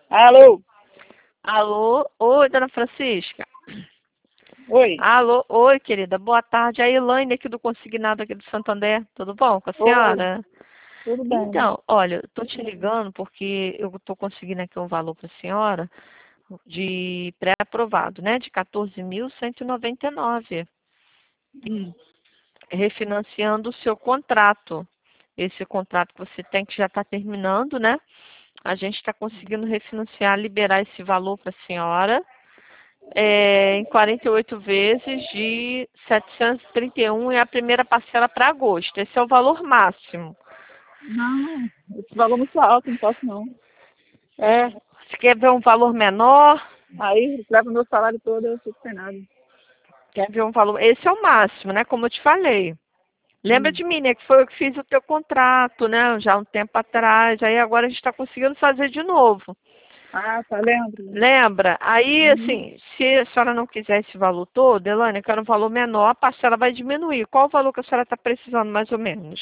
Alô? Alô? Oi, dona Francisca. Oi. Alô? Oi, querida. Boa tarde. A Elaine aqui do Consignado aqui do Santander. Tudo bom com a Oi. senhora? Tudo bem? Então, olha, eu tô te ligando porque eu tô conseguindo aqui um valor para a senhora de pré-aprovado, né? De 14.199, Hum. refinanciando o seu contrato. Esse contrato que você tem que já está terminando, né? A gente está conseguindo refinanciar, liberar esse valor para a senhora. Em 48 vezes de 731 e a primeira parcela para agosto. Esse é o valor máximo. Não, esse valor é muito alto, não posso não. É. Você quer ver um valor menor? Aí leva o meu salário todo, eu fico sem nada. Quer ver um valor? Esse é o máximo, né? Como eu te falei. Lembra Hum. de mim, né? Que foi eu que fiz o teu contrato, né? Já há um tempo atrás. Aí agora a gente está conseguindo fazer de novo. Ah, tá, lembro. Lembra? Aí, Uhum. assim, se a senhora não quiser esse valor todo, Elane, eu quero um valor menor, a parcela vai diminuir. Qual o valor que a senhora está precisando, mais ou menos?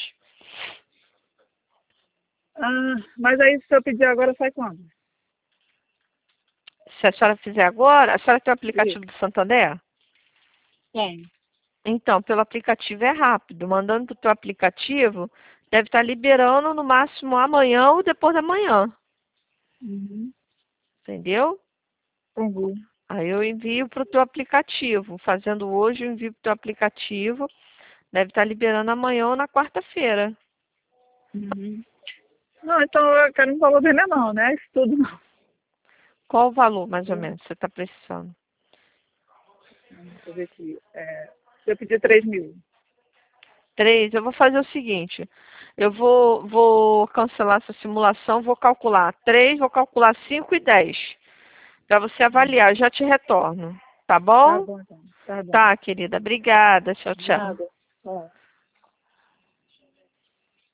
Ah, mas aí se eu pedir agora, sai quando? Se a senhora fizer agora, a senhora tem o Isso. aplicativo do Santander? Tem. Então, pelo aplicativo é rápido. Mandando para o teu aplicativo, deve estar liberando no máximo amanhã ou depois da manhã. Uhum. Entendeu? Entendi. Aí eu envio para o teu aplicativo. Fazendo hoje, eu envio para o teu aplicativo. Deve estar liberando amanhã ou na quarta-feira. Uhum. Não, então eu quero um valor bem menor, né? Isso tudo não. Qual o valor, mais ou menos, você está precisando? Deixa eu ver aqui. Se eu pedir 3.000. 3, eu vou fazer o seguinte. Eu vou cancelar essa simulação, vou calcular 3, vou calcular 5 e 10. Para você avaliar, eu já te retorno. Tá Tá bom? bom, então. Tá bom. Tá, querida. Obrigada. Tchau, tchau. Nada.